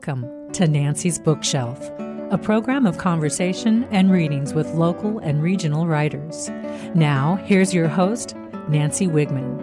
Welcome to Nancy's Bookshelf, a program of conversation and readings with local and regional writers. Now, here's your host, Nancy Wigman.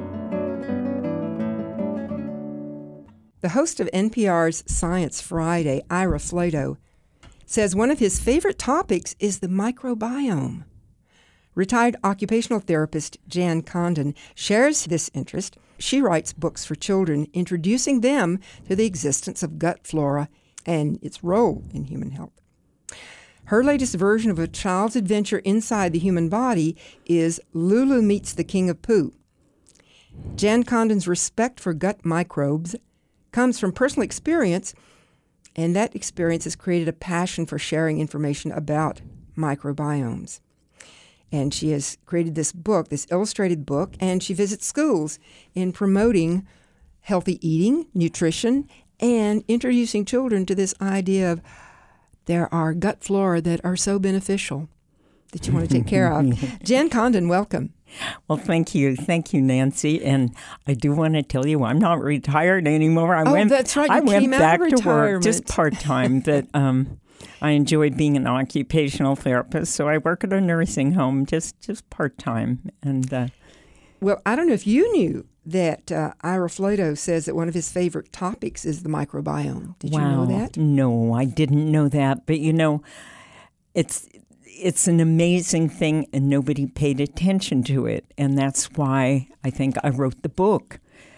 The host of NPR's Science Friday, Ira Flatow, says one of his favorite topics is the microbiome. Retired occupational therapist Jan Condon shares this interest. She writes books for children, introducing them to the existence of gut flora and its role in human health. Her latest version of a child's adventure inside the human body is Lulu Meets the King of Poo. Jan Condon's respect for gut microbes comes from personal experience, and that experience has created a passion for sharing information about microbiomes. And she has created this book, this illustrated book, and she visits schools in promoting healthy eating, nutrition, and introducing children to this idea of there are gut flora that are so beneficial that you want to take care of. Jan Condon, welcome. Well, thank you. Thank you, Nancy. And I do want to tell you I'm not retired anymore. That's right. You came out of retirement. To work just part-time. That I enjoy being an occupational therapist, so I work at a nursing home just part-time. And well, I don't know if you knew that Ira Flatow says that one of his favorite topics is the microbiome. Did you know that? No, I didn't know that. But, you know, it's an amazing thing, and nobody paid attention to it. And that's why I think I wrote the book.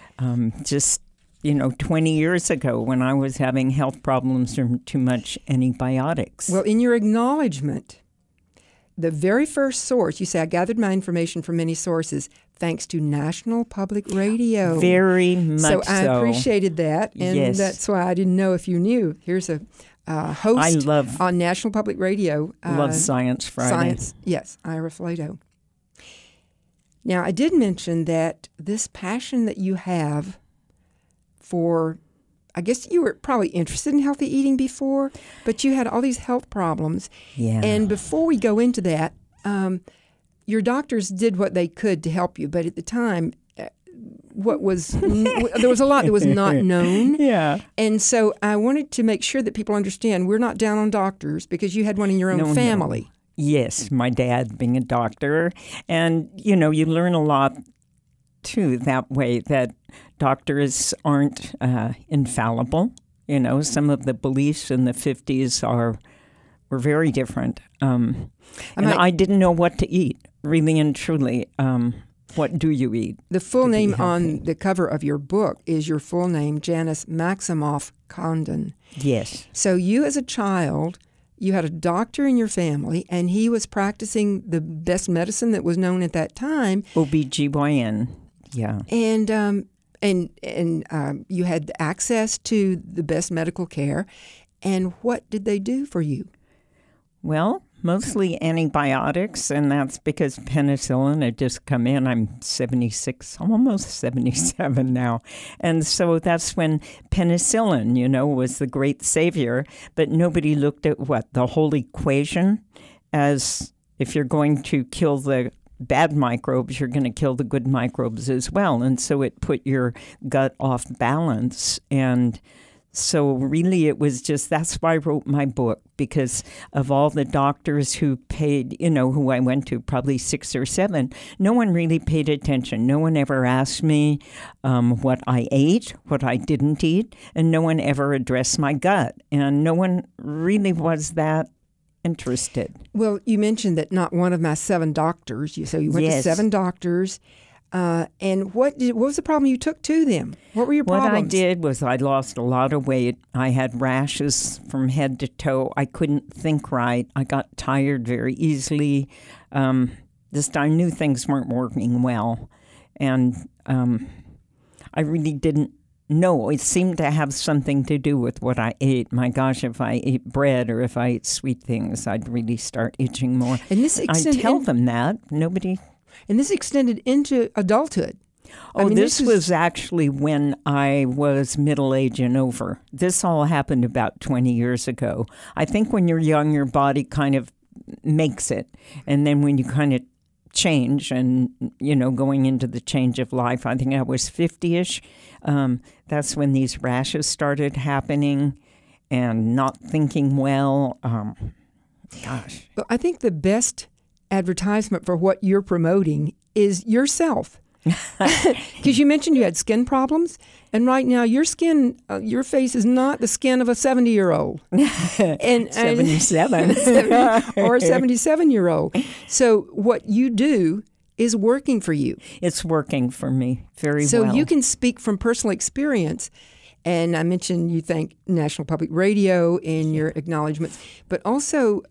20 years ago when I was having health problems from too much antibiotics. Well, in your acknowledgement, the very first source, you say, I gathered my information from many sources, thanks to National Public Radio. Very much so. So I appreciated that, and yes. That's why I didn't know if you knew. Here's a host on National Public Radio. Love Science Friday. Science, yes, Ira Flatow. Now, I did mention that this passion that you have for, I guess you were probably interested in healthy eating before, but you had all these health problems. Yeah. And before we go into that, your doctors did what they could to help you, but at the time, there was a lot that was not known. Yeah. And so I wanted to make sure that people understand we're not down on doctors because you had one in your own family. No. Yes, my dad being a doctor. And, you know, you learn a lot, too, that way, that doctors aren't infallible. You know, some of the beliefs in the 50s were very different. I didn't know what to eat, really and truly. What do you eat? The full name on the cover of your book is your full name, Janice Maximoff Condon. Yes. So you as a child, you had a doctor in your family, and he was practicing the best medicine that was known at that time. OBGYN, yeah. And you had access to the best medical care. And what did they do for you? Well, mostly antibiotics, and that's because penicillin had just come in. I'm 76, I'm almost 77 now. And so that's when penicillin, was the great savior. But nobody looked at the whole equation as if you're going to kill the bad microbes, you're going to kill the good microbes as well. And so it put your gut off balance. And so really it was that's why I wrote my book, because of all the doctors who paid, who I went to, probably 6 or 7, no one really paid attention. No one ever asked me what I ate, what I didn't eat, and no one ever addressed my gut. And no one really was that interested. Well, you mentioned that not one of my 7 doctors. So you went to 7 doctors. And what was the problem you took to them? What were your problems? What I did was I lost a lot of weight. I had rashes from head to toe. I couldn't think right. I got tired very easily. I knew things weren't working well. And I really didn't know. It seemed to have something to do with what I ate. My gosh, if I ate bread or if I ate sweet things, I'd really start itching more. And this I tell them that. Nobody... And this extended into adulthood. This was actually when I was middle-aged and over. This all happened about 20 years ago. I think when you're young, your body kind of makes it. And then when you kind of change and, going into the change of life, I think I was 50-ish. That's when these rashes started happening. and not thinking well. Gosh. Well, I think the best advertisement for what you're promoting is yourself. Because you mentioned you had skin problems, and right now your skin, your face is not the skin of a 70-year-old. and 77. or a 77-year-old. So what you do is working for you. It's working for me very well. So you can speak from personal experience. And I mentioned you thank National Public Radio in your acknowledgments, but also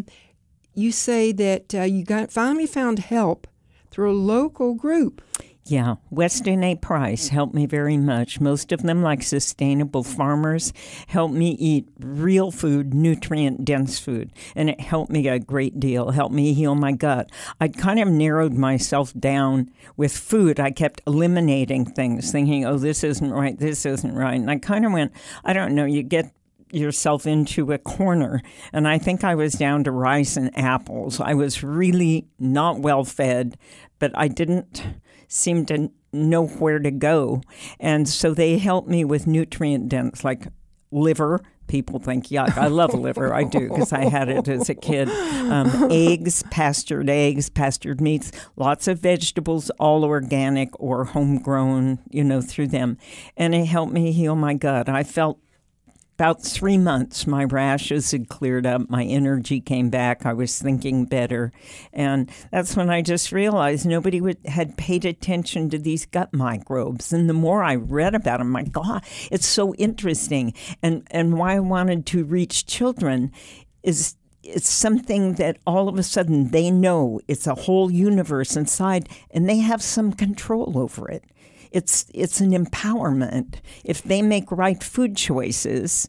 you say that you finally found help through a local group. Yeah, Weston A. Price helped me very much. Most of them, like Sustainable Farmers, helped me eat real food, nutrient-dense food, and it helped me a great deal, helped me heal my gut. I'd kind of narrowed myself down with food. I kept eliminating things, thinking, oh, this isn't right, and I kind of went, I don't know, you get yourself into a corner. And I think I was down to rice and apples. I was really not well fed, but I didn't seem to know where to go. And so they helped me with nutrient dense, like liver. People think, yuck, I love liver. I do, because I had it as a kid. Eggs, pastured meats, lots of vegetables, all organic or homegrown, through them. And it helped me heal my gut. I felt about 3 months, my rashes had cleared up, my energy came back, I was thinking better. And that's when I just realized nobody had paid attention to these gut microbes. And the more I read about them, my God, it's so interesting. And why I wanted to reach children is it's something that all of a sudden they know it's a whole universe inside, and they have some control over it. It's an empowerment. If they make right food choices,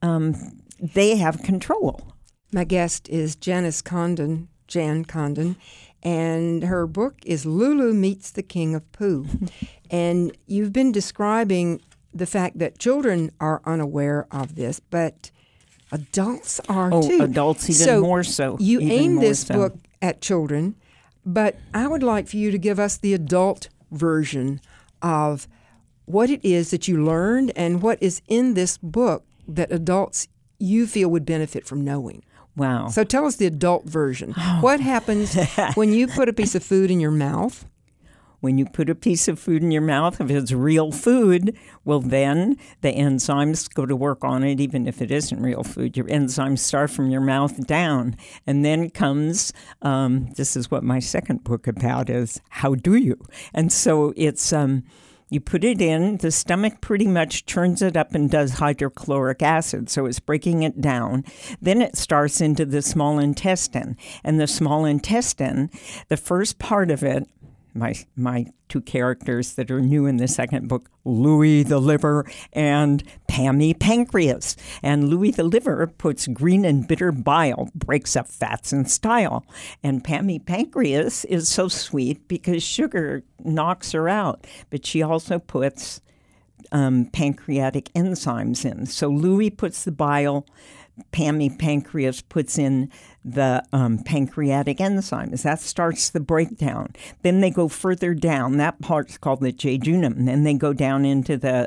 they have control. My guest is Jan Condon, and her book is Lulu Meets the King of Pooh. And you've been describing the fact that children are unaware of this, but adults are too. Oh, adults even more so. You aim this book at children, but I would like for you to give us the adult version of what it is that you learned and what is in this book that adults you feel would benefit from knowing. Wow. So tell us the adult version. What happens when you put a piece of food in your mouth? When you put a piece of food in your mouth, if it's real food, well, then the enzymes go to work on it, even if it isn't real food. Your enzymes start from your mouth down. And then comes, this is what my second book about is, how do you? And so it's, you put it in, the stomach pretty much churns it up and does hydrochloric acid, so it's breaking it down. Then it starts into the small intestine. And the small intestine, the first part of it, my two characters that are new in the second book, Louis the liver and Pammy Pancreas. And Louis the liver puts green and bitter bile, breaks up fats in style. And Pammy Pancreas is so sweet because sugar knocks her out. But she also puts pancreatic enzymes in. So Louis puts the bile, Pammy Pancreas puts in the pancreatic enzymes. That starts the breakdown. Then they go further down. That part's called the jejunum. Then they go down into the,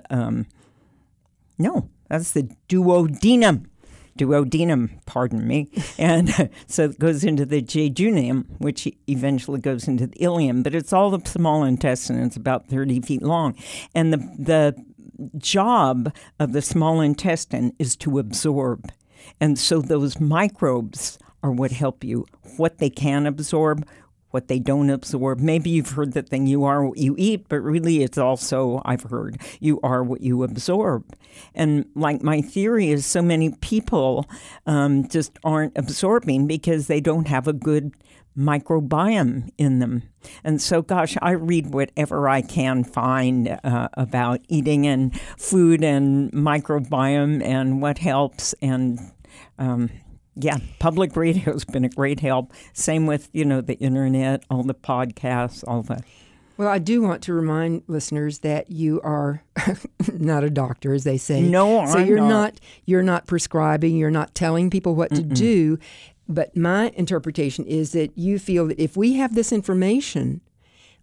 that's the duodenum. Pardon me. And so it goes into the jejunum, which eventually goes into the ileum. But it's all the small intestine. It's about 30 feet long. And the job of the small intestine is to absorb. And so those microbes are what help you, what they can absorb, what they don't absorb. Maybe you've heard the thing, you are what you eat, but really it's also, I've heard, you are what you absorb. And like my theory is so many people just aren't absorbing because they don't have a good microbiome in them. And so, gosh, I read whatever I can find about eating and food and microbiome and what helps. And public radio has been a great help. Same with, the internet, all the podcasts, all the... Well, I do want to remind listeners that you are not a doctor, as they say. No, I'm so you're not. You're not prescribing. You're not telling people what to do. But my interpretation is that you feel that if we have this information,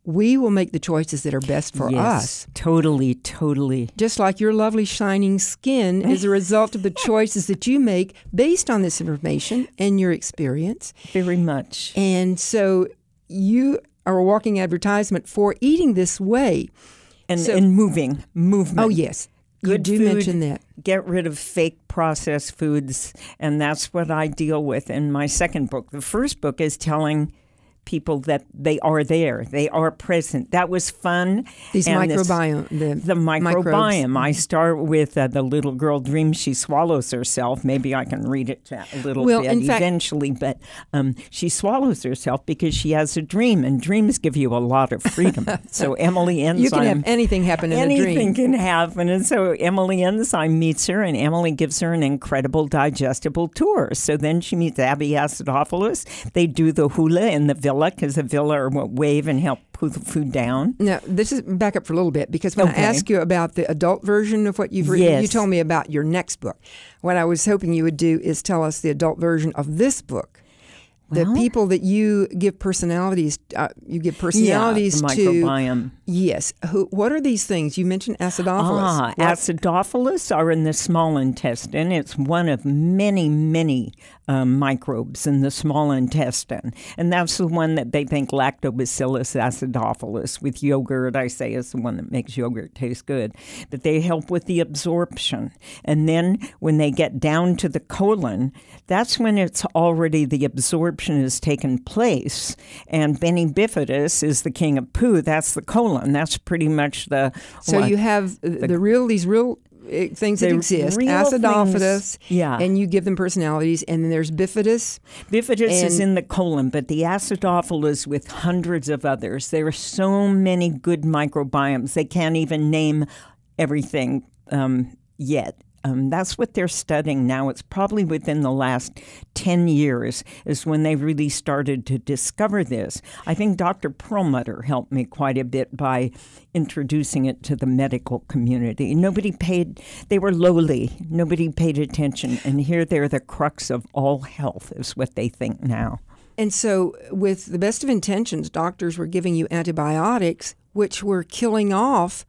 we will make the choices that are best for us. Totally, totally. Just like your lovely shining skin is a result of the choices that you make based on this information and your experience. Very much. And so you are a walking advertisement for eating this way. And movement. Oh, yes. Good you do food, mention that. Get rid of fake processed foods, and that's what I deal with in my second book. The first book is telling people that they are there, they are present. That was fun. These microbiome, the microbiome. Microbes. I start with the little girl dreams she swallows herself. Maybe I can read it a little bit eventually, but she swallows herself because she has a dream, and dreams give you a lot of freedom. So Emily Enzyme. You can have anything happen in a dream. Anything can happen. And so Emily Enzyme meets her, and Emily gives her an incredible digestible tour. So then she meets Abby Acidophilus. They do the hula in the villa, because the villa will wave and help put the food down. Now, this is back up for a little bit, because when I asked you about the adult version of what you've written, you told me about your next book. What I was hoping you would do is tell us the adult version of this book. The people that you give personalities, the microbiome. to. Yes. What are these things? You mentioned acidophilus. Acidophilus are in the small intestine. It's one of many, many microbes in the small intestine. And that's the one that they think Lactobacillus acidophilus with yogurt, I say, is the one that makes yogurt taste good. But they help with the absorption. And then when they get down to the colon, that's when it's already the absorption has taken place. And Benny Bifidus is the king of poo. That's the colon. That's pretty much the... So you have these real things that exist, acidophilus, and you give them personalities, and then there's bifidus. Bifidus is in the colon, but the acidophilus with hundreds of others. There are so many good microbiomes. They can't even name everything yet. That's what they're studying now. It's probably within the last 10 years is when they really started to discover this. I think Dr. Perlmutter helped me quite a bit by introducing it to the medical community. They were lowly. Nobody paid attention. And here they're the crux of all health is what they think now. And so with the best of intentions, doctors were giving you antibiotics, which were killing off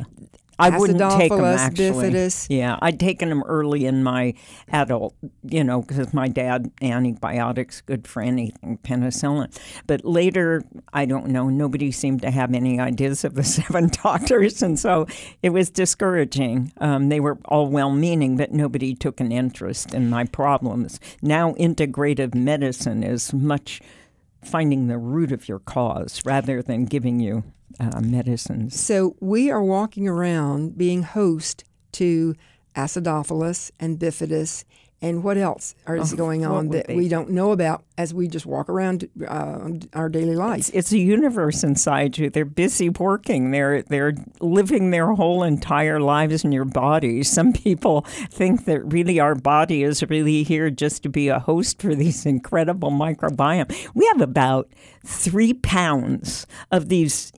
I wouldn't take them, actually. Bifidus. Yeah, I'd taken them early in my adult, because my dad, antibiotics, good for anything, penicillin. But later, I don't know, nobody seemed to have any ideas of the 7 doctors, and so it was discouraging. They were all well-meaning, but nobody took an interest in my problems. Now, integrative medicine is much finding the root of your cause rather than giving you medicines. So we are walking around being host to acidophilus and bifidus, and what else is going on that we don't know about as we just walk around our daily life? It's a universe inside you. They're busy working. They're living their whole entire lives in your body. Some people think that really our body is really here just to be a host for these incredible microbiome. We have about 3 pounds of these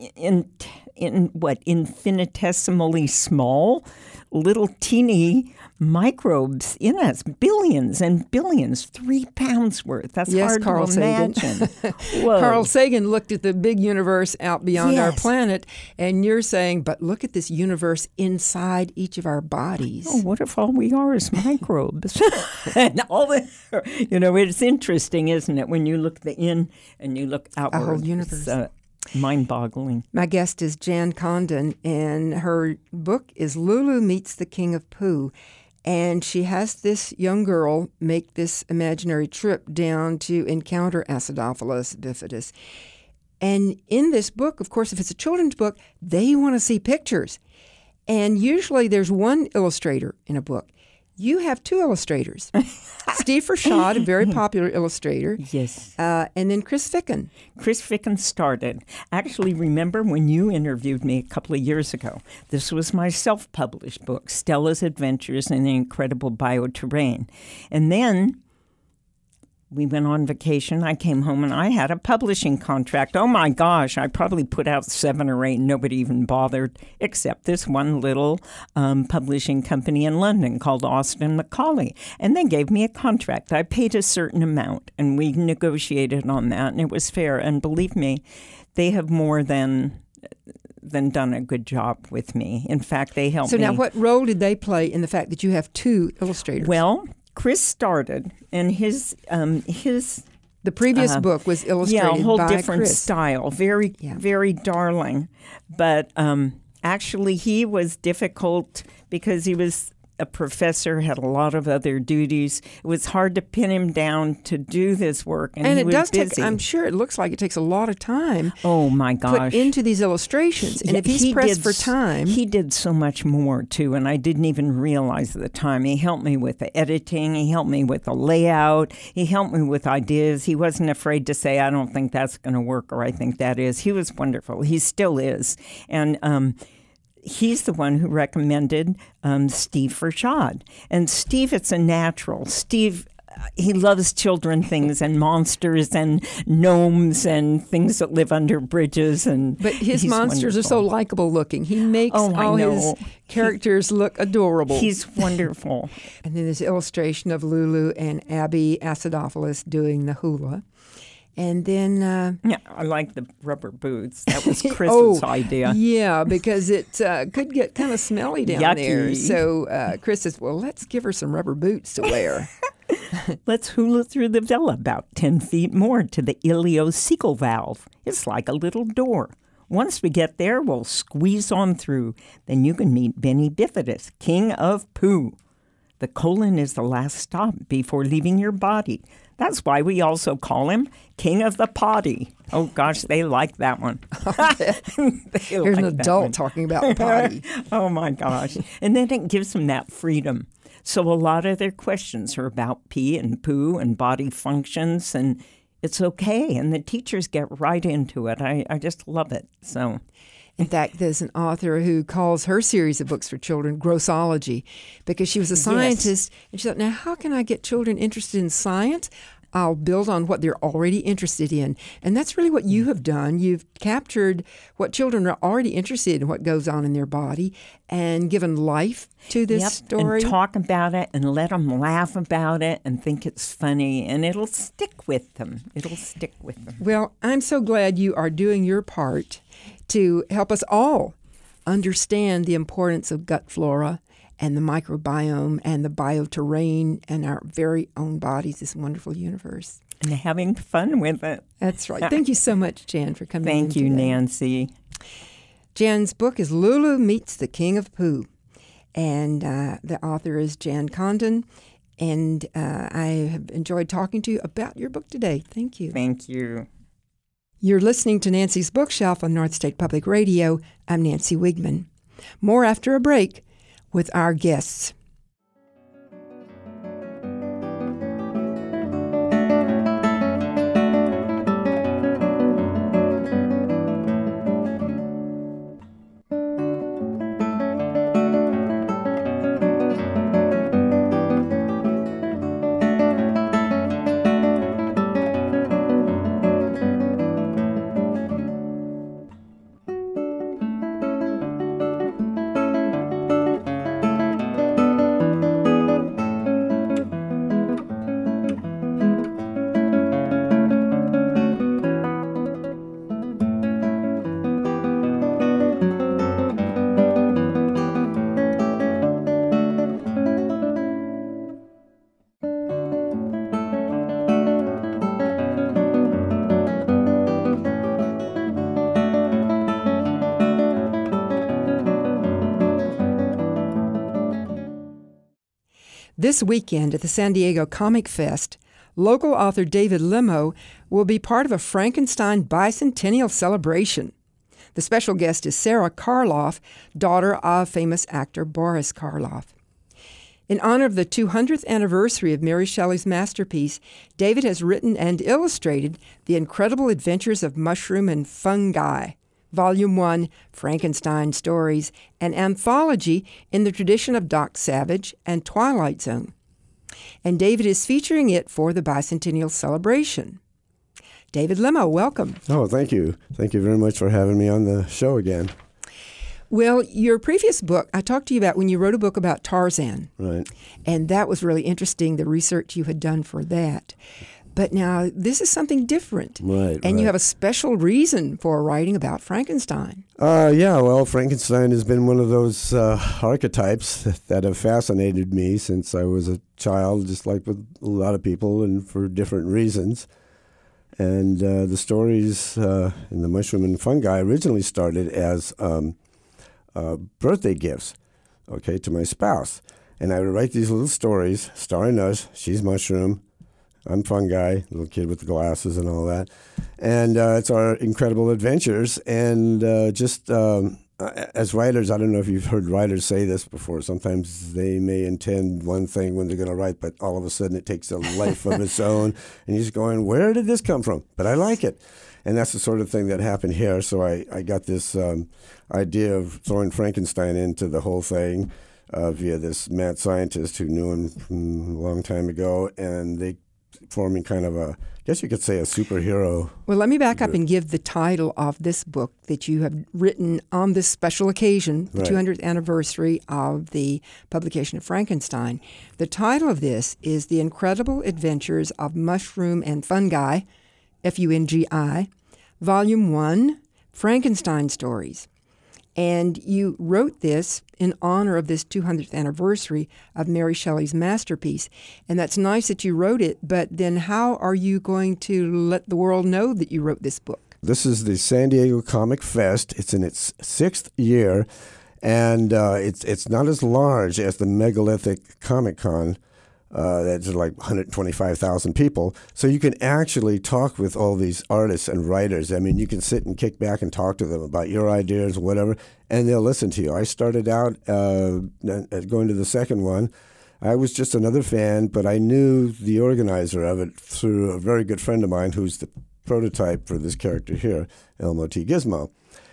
infinitesimally small, little teeny microbes in us, billions and billions, 3 pounds worth. That's hard Carl to Sagan. imagine. Carl Sagan looked at the big universe out beyond our planet, and you're saying, but look at this universe inside each of our bodies. Oh, what if all we are is microbes? And all it's interesting, isn't it, when you look in and you look outward. A whole universe. Mind-boggling. My guest is Jan Condon, and her book is Lulu Meets the King of Poo. And she has this young girl make this imaginary trip down to encounter Acidophilus bifidus. And in this book, of course, if it's a children's book, they want to see pictures. And usually there's one illustrator in a book. You have 2 illustrators. Steve Rashad, a very popular illustrator. Yes. And then Chris Ficken. Chris Ficken started. Actually, remember when you interviewed me a couple of years ago? This was my self-published book, Stella's Adventures in the Incredible Bioterrain. And then we went on vacation. I came home and I had a publishing contract. Oh my gosh, I probably put out 7 or 8. Nobody even bothered, except this one little publishing company in London called Austin Macaulay. And they gave me a contract. I paid a certain amount, and we negotiated on that, and it was fair. And believe me, they have more than done a good job with me. In fact, they helped me. So now what role did they play in the fact that you have 2 illustrators? Well, Chris started, and his the previous book was illustrated by Chris. Yeah, a whole different style, very darling. But actually, he was difficult because he was a professor, had a lot of other duties. It was hard to pin him down to do this work, and he it was does busy. take. I'm sure it looks like it takes a lot of time. Oh my gosh! Put into these illustrations, and if he's pressed for time, he did so much more too, and I didn't even realize at the time. He helped me with the editing. He helped me with the layout. He helped me with ideas. He wasn't afraid to say, "I don't think that's going to work," or "I think that is." He was wonderful. He still is, and. He's the one who recommended Steve Fershad. And Steve, it's a natural. Steve, he loves children things and monsters and gnomes and things that live under bridges. But his monsters are so likable looking. He makes all his characters look adorable. He's wonderful. And then this illustration of Lulu and Abby Acidophilus doing the hula. And then... yeah, I like the rubber boots. That was Chris's idea. Yeah, because it could get kind of smelly down Yucky. there. So Chris says, well, let's give her some rubber boots to wear. Let's hula through the villa about 10 feet more to the ileocecal valve. It's like a little door. Once we get there, we'll squeeze on through. Then you can meet Benny Bifidus, king of poo. The colon is the last stop before leaving your body. That's why we also call him King of the Potty. Oh, gosh, they like that one. Here's an adult talking about the potty. Oh, my gosh. And then it gives them that freedom. So a lot of their questions are about pee and poo and body functions, and it's okay. And the teachers get right into it. I just love it. So... In fact, there's an author who calls her series of books for children Grossology because she was a scientist. Yes. And she thought, now, how can I get children interested in science? I'll build on what they're already interested in. And that's really what you have done. You've captured what children are already interested in, what goes on in their body, and given life to this story. And talk about it and let them laugh about it and think it's funny, and it'll stick with them. Well, I'm so glad you are doing your part to help us all understand the importance of gut flora and the microbiome and the bioterrain and our very own bodies, this wonderful universe. And having fun with it. That's right. Thank you so much, Jan, for coming in Thank you, today. Nancy. Jan's book is Lulu Meets the King of Poo, and the author is Jan Condon. And I have enjoyed talking to you about your book today. Thank you. Thank you. You're listening to Nancy's Bookshelf on North State Public Radio. I'm Nancy Wigman. More after a break with our guests. This weekend at the San Diego Comic Fest, local author David Limo will be part of a Frankenstein bicentennial celebration. The special guest is Sarah Karloff, daughter of famous actor Boris Karloff. In honor of the 200th anniversary of Mary Shelley's masterpiece, David has written and illustrated The Incredible Adventures of Mushroom and Fungi, Volume 1, Frankenstein Stories, an anthology in the tradition of Doc Savage and Twilight Zone. And David is featuring it for the bicentennial celebration. David Lemo, welcome. Oh, thank you. Thank you very much for having me on the show again. Well, your previous book, I talked to you about when you wrote a book about Tarzan. Right. And that was really interesting, the research you had done for that. But now this is something different. Right. And you have a special reason for writing about Frankenstein. Yeah, well, Frankenstein has been one of those archetypes that have fascinated me since I was a child, just like with a lot of people, and for different reasons. And the stories in the Mushroom and Fungi originally started as birthday gifts, to my spouse. And I would write these little stories starring us. She's Mushroom, I'm Fungi, little kid with the glasses and all that. And it's our incredible adventures. And as writers, I don't know if you've heard writers say this before. Sometimes they may intend one thing when they're going to write, but all of a sudden it takes a life of its own. And you're just going, where did this come from? But I like it. And that's the sort of thing that happened here. So I got this idea of throwing Frankenstein into the whole thing via this mad scientist who knew him from a long time ago. And they forming kind of I guess you could say, a superhero. Well, let me back up and give the title of this book that you have written on this special occasion, the 200th anniversary of the publication of Frankenstein. The title of this is The Incredible Adventures of Mushroom and Fungi, Fungi, Volume 1, Frankenstein Stories. And you wrote this in honor of this 200th anniversary of Mary Shelley's masterpiece. And that's nice that you wrote it, but then how are you going to let the world know that you wrote this book? This is the San Diego Comic Fest. It's in its 6th year, and it's not as large as the megalithic Comic-Con. That's like 125,000 people. So you can actually talk with all these artists and writers. I mean, you can sit and kick back and talk to them about your ideas or whatever, and they'll listen to you. I started out going to the second one. I was just another fan, but I knew the organizer of it through a very good friend of mine who's the prototype for this character here, Elmo T. Gizmo.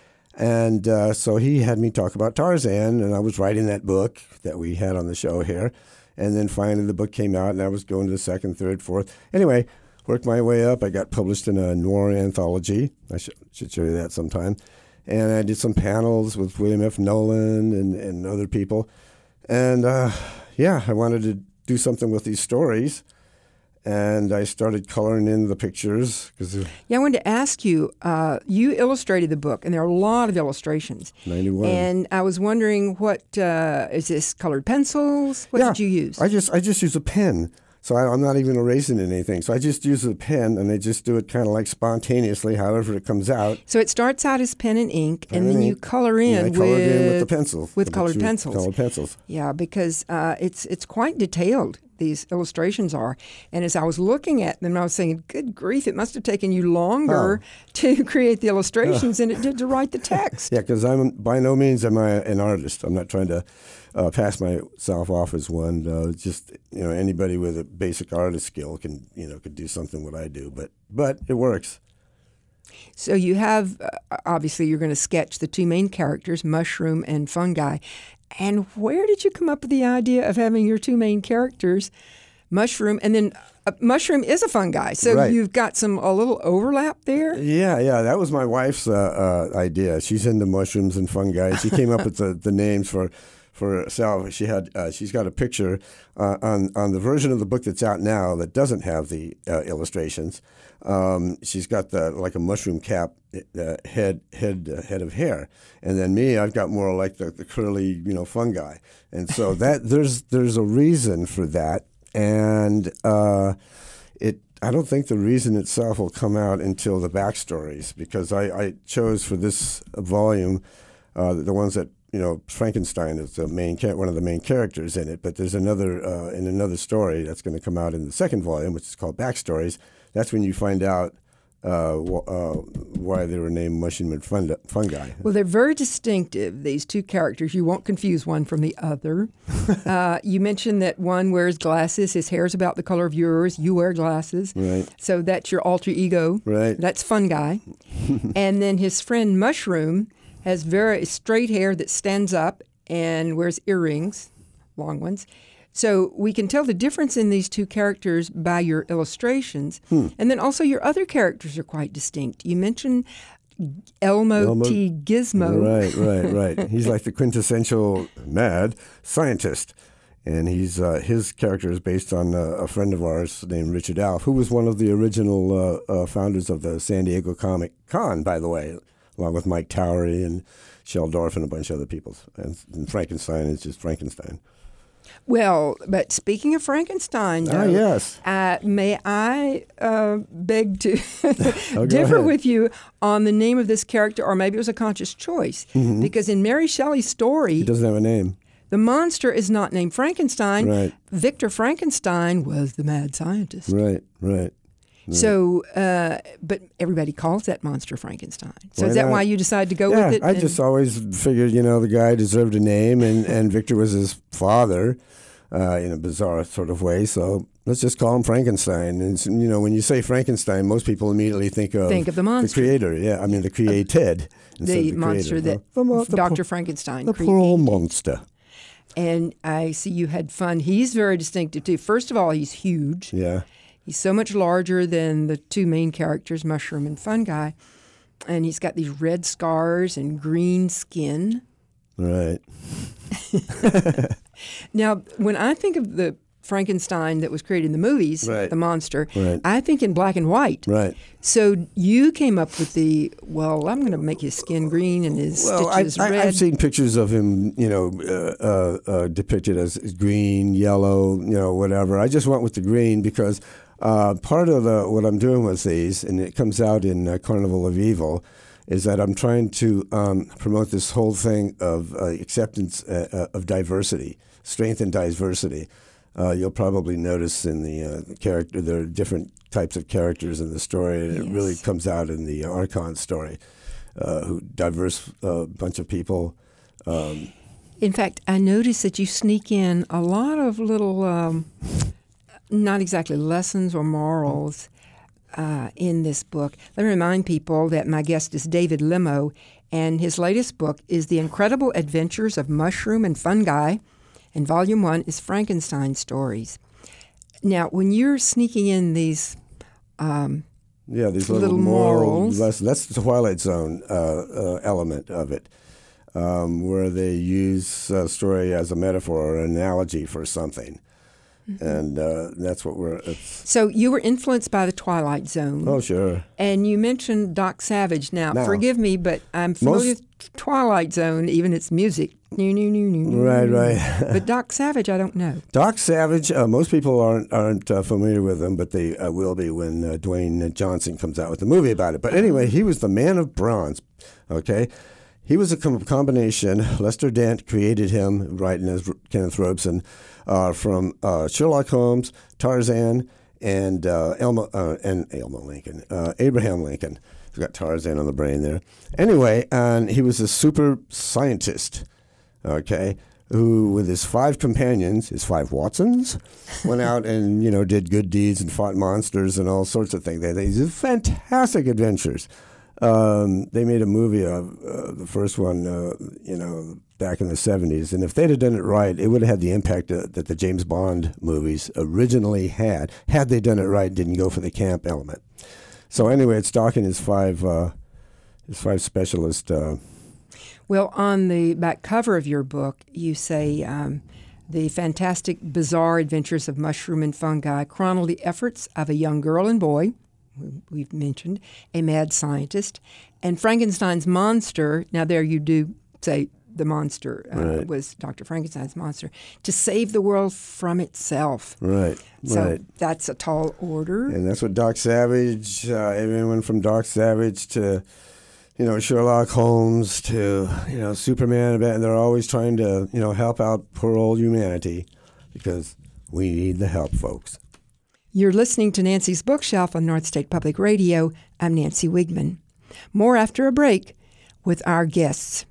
And so he had me talk about Tarzan, and I was writing that book that we had on the show here. And then finally the book came out, and I was going to the second, third, fourth. Anyway, worked my way up. I got published in a noir anthology. I should show you that sometime. And I did some panels with William F. Nolan and other people. And, I wanted to do something with these stories. And I started coloring in the pictures. I wanted to ask you, you illustrated the book, and there are a lot of illustrations. 91. And I was wondering, what is this, colored pencils? What did you use? I just use a pen. So I'm not even erasing anything. So I just use a pen, and I just do it kind of like spontaneously, however it comes out. So it starts out as pen and ink, and then you color in with the pencil. With colored pencils. Colored pencils. Yeah, because it's quite detailed, these illustrations are. And as I was looking at them, I was saying, good grief, it must have taken you longer to create the illustrations than it did to write the text. Yeah, because by no means am I an artist. I'm not trying to pass myself off as one. Anybody with a basic artist skill could do something what I do, but it works. So you have, obviously, you're going to sketch the two main characters, Mushroom and Fungi. And where did you come up with the idea of having your two main characters, Mushroom, and then Mushroom is a fungi, so you've got a little overlap there? Yeah, that was my wife's idea. She's into mushrooms and fungi. She came up with the names for herself. She's got a picture on the version of the book that's out now that doesn't have the illustrations. She's got like a mushroom cap head of hair, and then me, I've got more like the curly fungi, and so that there's a reason for that, and I don't think the reason itself will come out until the backstories, because I chose for this volume the ones that. Frankenstein is one of the main characters in it, but there's another in another story that's going to come out in the second volume, which is called Backstories. That's when you find out why they were named Mushroom and Fungi. Well, they're very distinctive, these two characters. You won't confuse one from the other. You mentioned that one wears glasses. His hair's about the color of yours. You wear glasses. Right. So that's your alter ego. Right. That's Fungi. And then his friend Mushroom has very straight hair that stands up and wears earrings, long ones. So we can tell the difference in these two characters by your illustrations. And then also your other characters are quite distinct. You mentioned Elmo T. Gizmo. Right. He's like the quintessential mad scientist. And his character is based on a friend of ours named Richard Alf, who was one of the original founders of the San Diego Comic Con, by the way, along with Mike Towery and Sheldorf and a bunch of other people. And Frankenstein is just Frankenstein. Well, but speaking of Frankenstein, though, yes. May I beg to Go differ ahead. with you on the name of this character, or maybe it was a conscious choice, because in Mary Shelley's story, He doesn't have a name. the monster is not named Frankenstein. Right. Victor Frankenstein was the mad scientist. Right. So, but everybody calls that monster Frankenstein. So Why is that not? why you decided to go Yeah, with it? I just always figured, the guy deserved a name, and Victor was his father in a bizarre sort of way. So let's just call him Frankenstein. And, when you say Frankenstein, most people immediately think of the monster. The creator, the created. instead of the monster creator. that The Dr. Frankenstein The created. poor old monster. And I see you had fun. He's very distinctive, too. First of all, he's huge. Yeah. He's so much larger than the two main characters, Mushroom and Fungi. And he's got these red scars and green skin. Right. Now, when I think of the Frankenstein that was created in the movies, Right. the monster, Right. I think in black and white. Right. So you came up with I'm going to make his skin green and his stitches red. I've seen pictures of him, depicted as green, yellow, whatever. I just went with the green because part of what I'm doing with these, and it comes out in Carnival of Evil, is that I'm trying to promote this whole thing of acceptance of diversity, strength and diversity. You'll probably notice in the character, there are different types of characters in the story, and it really comes out in the Archon story, who diverse bunch of people. In fact, I noticed that you sneak in a lot of little, not exactly lessons or morals in this book. Let me remind people that my guest is David Limo, and his latest book is The Incredible Adventures of Mushroom and Fungi, and Volume 1 is Frankenstein Stories. Now, when you're sneaking in these these little morals. lessons, that's the Twilight Zone element of it, where they use story as a metaphor or an analogy for something. And that's what So you were influenced by the Twilight Zone. Oh, sure. And you mentioned Doc Savage. Now, forgive me, but I'm familiar with Twilight Zone, even its music. Right. But Doc Savage, I don't know. Doc Savage, most people aren't familiar with him, but they will be when Dwayne Johnson comes out with the movie about it. But anyway, he was the man of bronze, okay? He was a combination. Lester Dent created him, writing as Kenneth Robeson, from Sherlock Holmes, Tarzan, and Abraham Lincoln. He's got Tarzan on the brain there. Anyway, and he was a super scientist, okay, who, with his 5 companions, his 5 Watsons, went out and, did good deeds and fought monsters and all sorts of things. These are fantastic adventures. They made a movie of the first one, back in the 70s. And if they'd have done it right, it would have had the impact that the James Bond movies originally had they done it right, didn't go for the camp element. So anyway, it's Doc and his 5 specialists. Well, on the back cover of your book, you say the fantastic, bizarre adventures of Mushroom and Fungi chronicle the efforts of a young girl and boy, we've mentioned, a mad scientist, and Frankenstein's monster. Now there you do say the monster was Dr. Frankenstein's monster, to save the world from itself. Right. So that's a tall order. And that's what Doc Savage, everyone from Doc Savage to, Sherlock Holmes to, Superman, and they're always trying to, help out poor old humanity because we need the help, folks. You're listening to Nancy's Bookshelf on North State Public Radio. I'm Nancy Wigman. More after a break with our guests.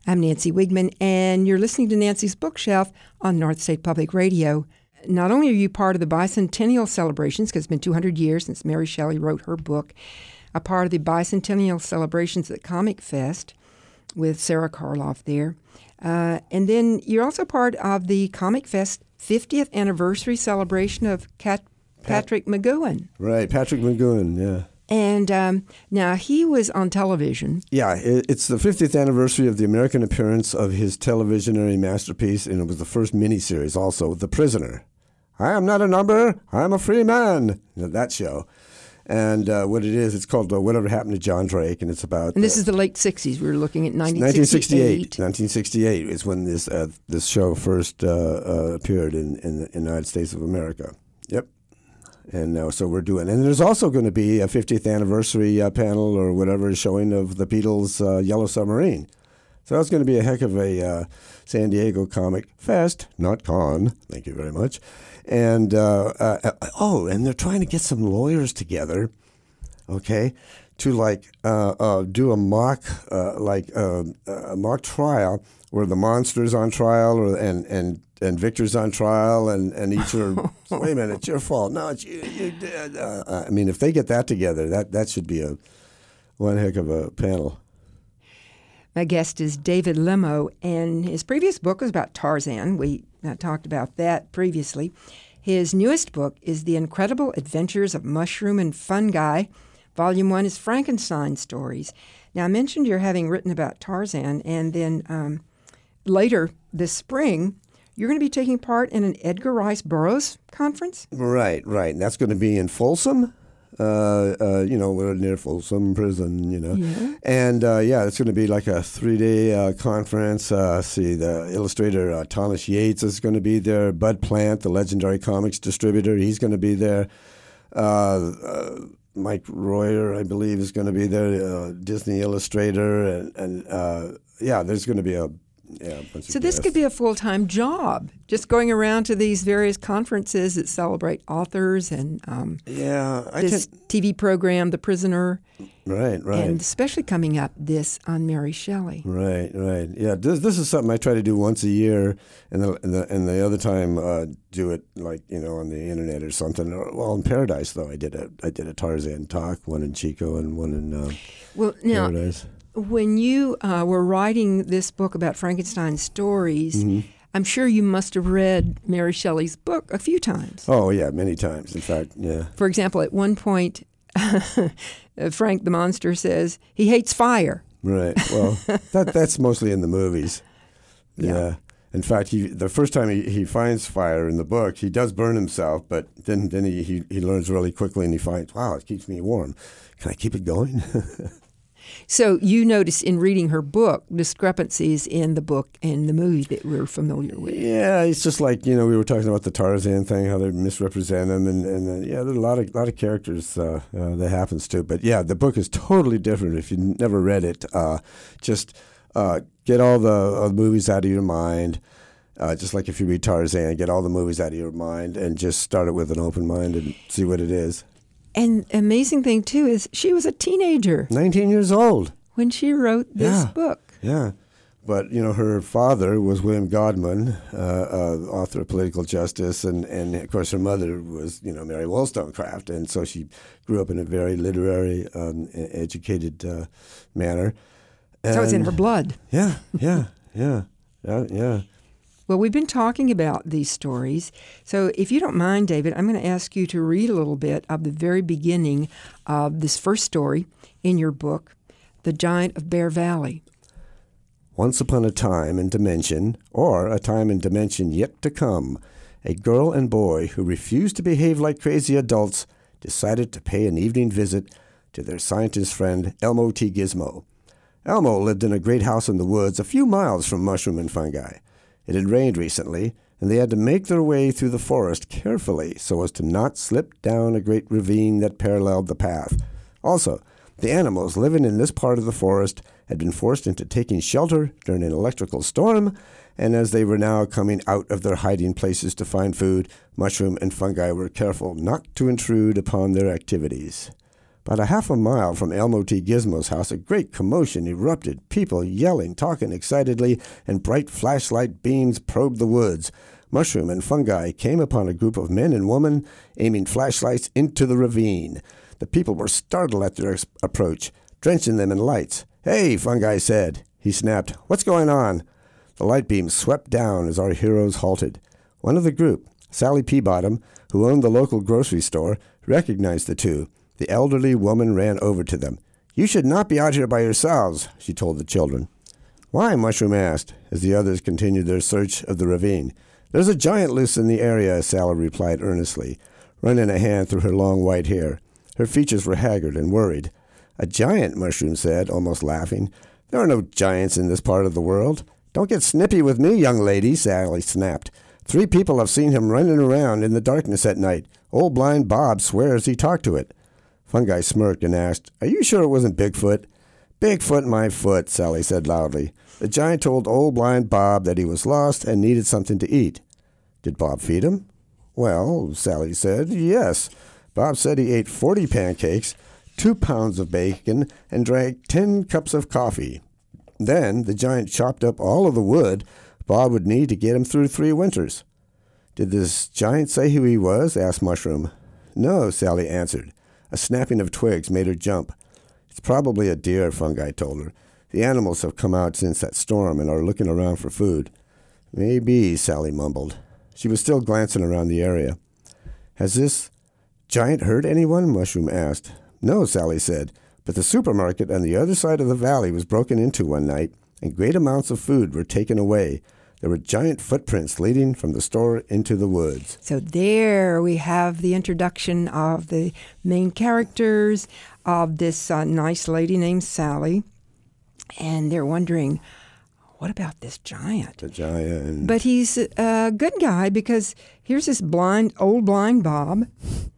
I'm Nancy Wigman, and you're listening to Nancy's Bookshelf on North State Public Radio. Not only are you part of the bicentennial celebrations, because it's been 200 years since Mary Shelley wrote her book, a part of the bicentennial celebrations at Comic Fest with Sarah Karloff there. And then you're also part of the Comic Fest 50th anniversary celebration of Patrick McGoohan. Right, Patrick McGoohan, yeah. And now he was on television. Yeah, it's the 50th anniversary of the American appearance of his televisionary masterpiece, and it was the first miniseries also, The Prisoner. I am not a number, I'm a free man, that show. And what it is, it's called Whatever Happened to John Drake, and it's about... And this is the late 60s. We were looking at 1968. 1968 is when this show first appeared in the United States of America. Yep. And so we're doing... And there's also going to be a 50th anniversary panel or whatever showing of the Beatles' Yellow Submarine. So that's going to be a heck of a San Diego Comic Fest, not con. Thank you very much. And and they're trying to get some lawyers together, okay, to do a mock trial where the monster's on trial and Victor's on trial and each are wait a minute, it's your fault. No, it's you did. I mean, if they get that together, that should be one heck of a panel. My guest is David Lemo, and his previous book was about Tarzan. We talked about that previously. His newest book is The Incredible Adventures of Mushroom and Fungi. Volume 1 is Frankenstein Stories. Now, I mentioned you're having written about Tarzan, and then later this spring, you're going to be taking part in an Edgar Rice Burroughs conference? Right. And that's going to be in Folsom. We're near Folsom Prison, Yeah. And, it's going to be like a 3-day conference. The illustrator Thomas Yates is going to be there. Bud Plant, the legendary comics distributor, he's going to be there. Mike Royer, I believe, is going to be there, Disney illustrator. And there's going to be a bunch of So this guests. could be a full-time job, just going around to these various conferences that celebrate authors and this TV program, The Prisoner. Right. And especially coming up this on Mary Shelley. Right. Yeah, this is something I try to do once a year, and the other time do it on the internet or something. Well, in Paradise though, I did a Tarzan talk, one in Chico and one in Paradise. When you were writing this book about Frankenstein stories, mm-hmm. I'm sure you must have read Mary Shelley's book a few times. Oh, yeah, many times. In fact, yeah. For example, at one point, Frank the Monster says he hates fire. Right. Well, that's mostly in the movies. Yeah. In fact, the first time he finds fire in the book, he does burn himself, but then he learns really quickly and he finds, wow, it keeps me warm. Can I keep it going? So you notice in reading her book discrepancies in the book and the movie that we're familiar with. Yeah, it's just like, we were talking about the Tarzan thing, how they misrepresent him, and there are a lot of characters that happens to. But yeah, the book is totally different. If you never read it, just get all the movies out of your mind. Just like if you read Tarzan, get all the movies out of your mind and just start it with an open mind and see what it is. And amazing thing, too, is she was a teenager. 19 years old. When she wrote this book. Yeah. But, her father was William Godwin, author of Political Justice, and of course her mother was, Mary Wollstonecraft, and so she grew up in a very literary, educated manner. And so it's in her blood. Yeah. Well, we've been talking about these stories. So if you don't mind, David, I'm going to ask you to read a little bit of the very beginning of this first story in your book, The Giant of Bear Valley. Once upon a time and dimension, or a time and dimension yet to come, a girl and boy who refused to behave like crazy adults decided to pay an evening visit to their scientist friend Elmo T. Gizmo. Elmo lived in a great house in the woods a few miles from Mushroom and Fungi. It had rained recently, and they had to make their way through the forest carefully so as to not slip down a great ravine that paralleled the path. Also, the animals living in this part of the forest had been forced into taking shelter during an electrical storm, and as they were now coming out of their hiding places to find food, Mushroom and Fungi were careful not to intrude upon their activities. About a half a mile from Elmo T. Gizmo's house, a great commotion erupted, people yelling, talking excitedly, and bright flashlight beams probed the woods. Mushroom and Fungi came upon a group of men and women aiming flashlights into the ravine. The people were startled at their approach, drenching them in lights. "Hey," Fungi said. He snapped, "What's going on?" The light beams swept down as our heroes halted. One of the group, Sally Peabottom, who owned the local grocery store, recognized the two. The elderly woman ran over to them. "You should not be out here by yourselves," she told the children. "Why?" Mushroom asked, as the others continued their search of the ravine. "There's a giant loose in the area," Sally replied earnestly, running a hand through her long white hair. Her features were haggard and worried. "A giant," Mushroom said, almost laughing. "There are no giants in this part of the world." "Don't get snippy with me, young lady," Sally snapped. 3 people have seen him running around in the darkness at night. Old Blind Bob swears he talked to it." Fungi smirked and asked, "Are you sure it wasn't Bigfoot?" "Bigfoot my foot," Sally said loudly. "The giant told Old Blind Bob that he was lost and needed something to eat." "Did Bob feed him?" "Well," Sally said, "yes. Bob said he ate 40 pancakes, 2 pounds of bacon, and drank 10 cups of coffee. Then the giant chopped up all of the wood Bob would need to get him through 3 winters." "Did this giant say who he was?" asked Mushroom. "No," Sally answered. A snapping of twigs made her jump. "It's probably a deer," Fungi told her. "The animals have come out since that storm and are looking around for food." "Maybe," Sally mumbled. She was still glancing around the area. "Has this giant hurt anyone?" Mushroom asked. "No," Sally said, "but the supermarket on the other side of the valley was broken into one night, and great amounts of food were taken away. There were giant footprints leading from the store into the woods." So there we have the introduction of the main characters of this nice lady named Sally. And they're wondering, what about this giant? The giant. But he's a good guy because here's this old blind Bob.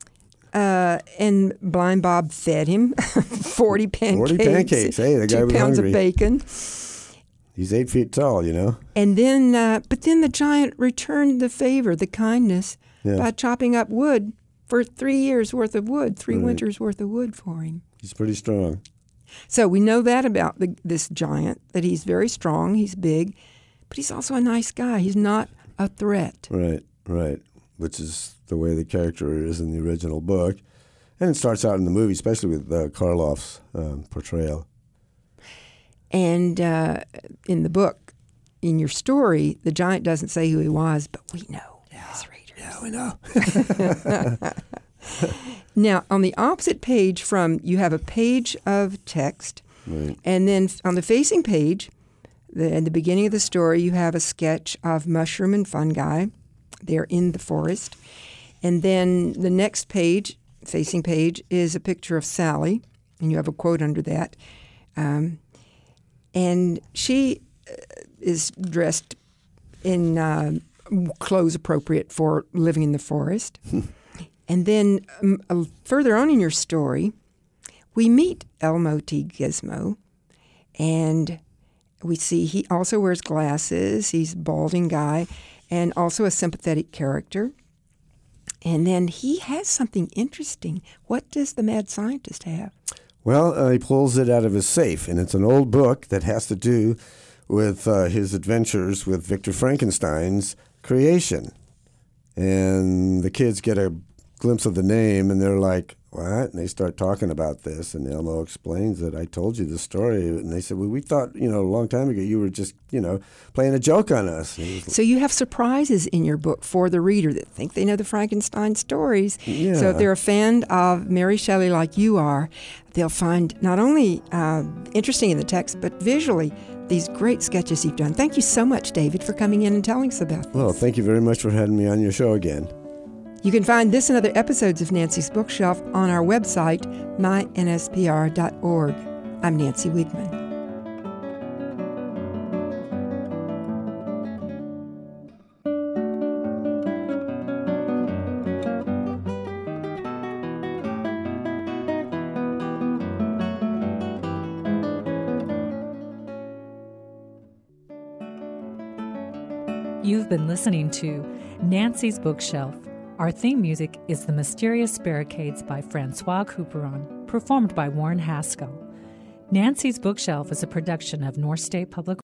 And Blind Bob fed him 40 pancakes. 40 pancakes. Hey, the guy was 2 pounds hungry. of bacon. He's 8 feet tall, you know. And then, but then the giant returned the favor, the kindness, by chopping up wood for 3 years' worth of wood, 3 winters' worth of wood for him. He's pretty strong. So we know that about this giant, that he's very strong, he's big, but he's also a nice guy. He's not a threat. Right. Which is the way the character is in the original book. And it starts out in the movie, especially with Karloff's portrayal. And in the book, in your story, the giant doesn't say who he was, but we know as readers. Yeah, we know. Now, on the opposite page you have a page of text, and then on the facing page, in the beginning of the story, you have a sketch of Mushroom and Fungi. They're in the forest. And then the next page, facing page, is a picture of Sally, and you have a quote under that. And she is dressed in clothes appropriate for living in the forest. And then further on in your story, we meet Elmo T. Gizmo, and we see he also wears glasses. He's a balding guy and also a sympathetic character. And then he has something interesting. What does the mad scientist have? Well, he pulls it out of his safe, and it's an old book that has to do with his adventures with Victor Frankenstein's creation. And the kids get a glimpse of the name, and they're like, "What?" And they start talking about this, and Elmo explains that I told you the story. And they said, "Well, we thought, a long time ago you were just, playing a joke on us." So you have surprises in your book for the reader that think they know the Frankenstein stories. Yeah. So if they're a fan of Mary Shelley like you are, they'll find not only interesting in the text, but visually these great sketches you've done. Thank you so much, David, for coming in and telling us about this. Well, thank you very much for having me on your show again. You can find this and other episodes of Nancy's Bookshelf on our website, mynspr.org. I'm Nancy Wiegman. You've been listening to Nancy's Bookshelf. Our theme music is The Mysterious Barricades by Francois Couperin. performed by Warren Haskell. Nancy's Bookshelf is a production of North State Public